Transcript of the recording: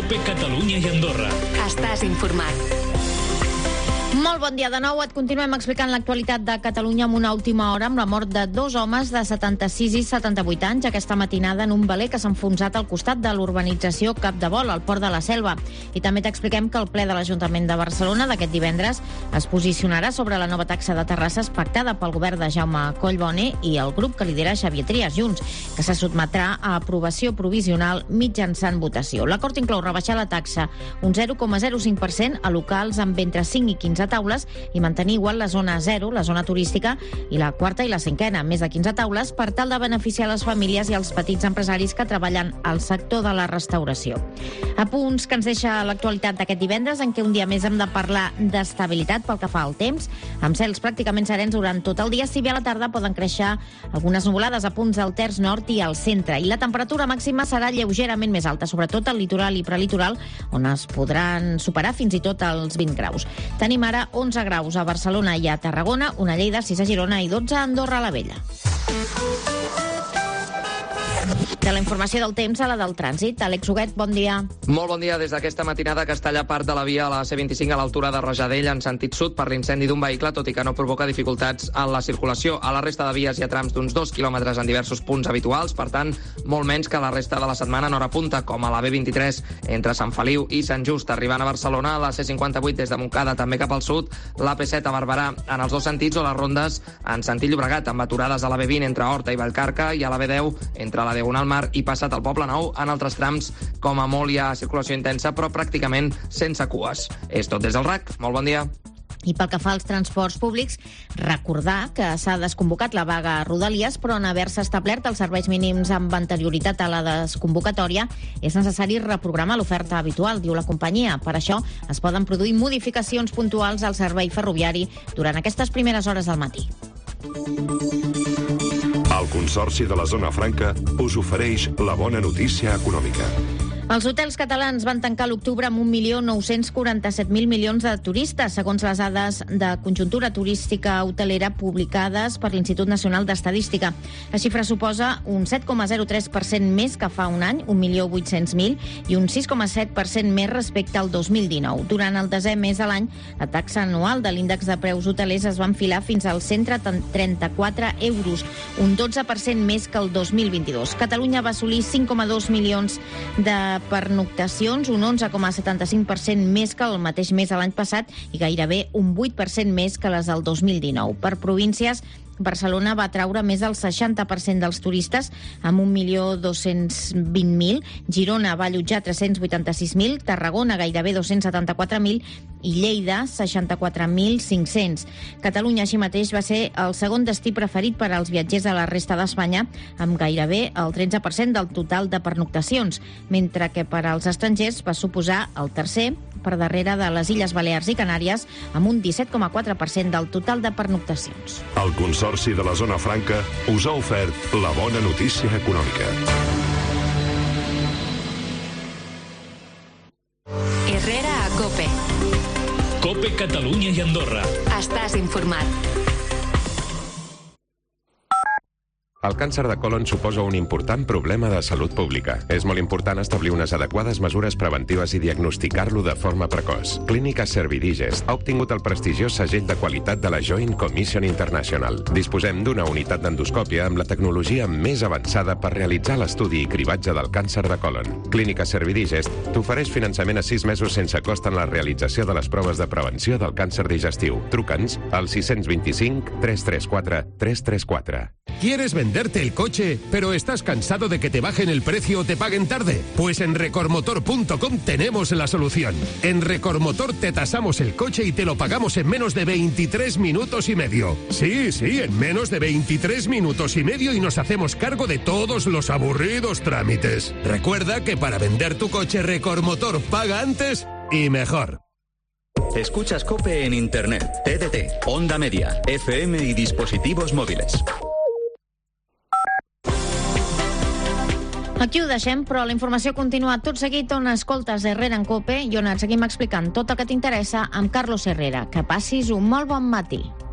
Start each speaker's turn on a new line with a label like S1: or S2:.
S1: COPE Catalunya i Andorra.
S2: Estàs informat.
S3: Molt bon dia de nou. Et continuem explicant l'actualitat de Catalunya amb una última hora amb la mort de dos homes de 76 i 78 anys aquesta matinada en un veler que s'ha enfonsat al costat de l'urbanització Capdevol, al Port de la Selva. I també t'expliquem que el ple de l'Ajuntament de Barcelona d'aquest divendres es posicionarà sobre la nova taxa de terrasses pactada pel govern de Jaume Collboni i el grup que lidera Xavier Trias Junts, que se sotmetrà a aprovació provisional mitjançant votació. L'acord inclou rebaixar la taxa un 0,05% a locals amb entre 5 i 15 taules i mantenir igual la zona 0, la zona turística, i la quarta i la cinquena, més de 15 taules, per tal de beneficiar les famílies i els petits empresaris que treballen al sector de la restauració. Apunts que ens deixa l'actualitat d'aquest divendres, en què un dia més hem de parlar d'estabilitat pel que fa al temps, amb cels pràcticament serens durant tot el dia, si bé a la tarda poden créixer algunes nuvolades a punts del terç nord i al centre, i la temperatura màxima serà lleugerament més alta, sobretot al litoral i prelitoral, on es podran superar fins i tot els 20 graus. Tenim ara 11 graus a Barcelona i a Tarragona, una Lleida, 6 a Girona i 12 a Andorra la Vella. De la informació del temps a la del trànsit. Àlex Huguet, bon dia.
S4: Molt bon dia. Des d'aquesta matinada que es talla part de la via a la C25 a l'altura de Rajadell en sentit sud per l'incendi d'un vehicle, tot i que no provoca dificultats en la circulació. A la resta de vies hi ha trams d'uns 2 quilòmetres en diversos punts habituals, per tant, molt menys que la resta de la setmana en hora punta, com a la B23 entre Sant Feliu i Sant Just, arribant a Barcelona, a la C58 des de Montcada també cap al sud, l'AP7 a Barberà en els dos sentits, o les rondes en sentit Llobregat, amb aturades a la B20 entre Horta i Vallcarca i a la B10 entre la Diagonal Mar i passat al Poble Nou. En altres trams, com a molt, hi ha circulació intensa, però pràcticament sense cues. És tot des del RAC. Molt bon dia.
S3: I pel que fa als transports públics, recordar que s'ha desconvocat la vaga a Rodalies, però en haver-se establert els serveis mínims amb anterioritat a la desconvocatòria, és necessari reprogramar l'oferta habitual, diu la companyia. Per això es poden produir modificacions puntuals al servei ferroviari durant aquestes primeres hores del matí.
S5: El Consorci de la Zona Franca us ofereix la bona notícia econòmica.
S3: Els hotels catalans van tancar l'octubre amb 1.947.000 milions de turistes, segons les dades de conjuntura turística hotelera publicades per l'Institut Nacional d'Estadística. La xifra suposa un 7,03% més que fa un any, 1.800.000, i un 6,7% més respecte al 2019. Durant el desè mes de l'any, la taxa anual de l'índex de preus hotelers es va enfilar fins als 134 euros, un 12% més que el 2022. Catalunya va assolir 5,2 milions de pernoctacions, un 11,75% més que el mateix mes de l'any passat i gairebé un 8% més que les del 2019. Per províncies, Barcelona va atraure més del 60% dels turistes, amb 1.220.000, Girona va allotjar 386.000, Tarragona gairebé 274.000 i Lleida 64.500. Catalunya, així mateix, va ser el segon destí preferit per als viatgers a la resta d'Espanya, amb gairebé el 13% del total de pernoctacions, mentre que per als estrangers va suposar el tercer, per darrere de les Illes Balears i Canàries, amb un 17,4% del total de pernoctacions.
S5: El Consorci de la Zona Franca us ha ofert la bona notícia econòmica.
S2: Herrera a COPE.
S1: COPE Catalunya i Andorra.
S2: Estàs informat.
S6: El càncer de colon suposa un important problema de salut pública. És molt important establir unes adequades mesures preventives i diagnosticar-lo de forma precoç. Clínica Servidigest ha obtingut el prestigiós segell de qualitat de la Joint Commission International. Disposem d'una unitat d'endoscòpia amb la tecnologia més avançada per realitzar l'estudi i cribatge del càncer de colon. Clínica Servidigest t'ofereix finançament a 6 mesos sense cost en la realització de les proves de prevenció del càncer digestiu. Truca'ns al 625 334 334.
S7: ¿Quieres venderte el coche, pero estás cansado de que te bajen el precio o te paguen tarde? Pues en Recormotor.com tenemos la solución. En Recormotor te tasamos el coche y te lo pagamos en menos de 23 minutos y medio. Sí, en menos de 23 minutos y medio y nos hacemos cargo de todos los aburridos trámites. Recuerda que para vender tu coche Recormotor paga antes y mejor.
S8: Escuchas COPE en Internet, TDT, Onda Media, FM y dispositivos móviles.
S3: Aquí ho deixem, però la informació continua tot seguit on escoltes Herrera en COPE i on et seguim explicant tot el que t'interessa amb Carlos Herrera. Que passis un molt bon matí.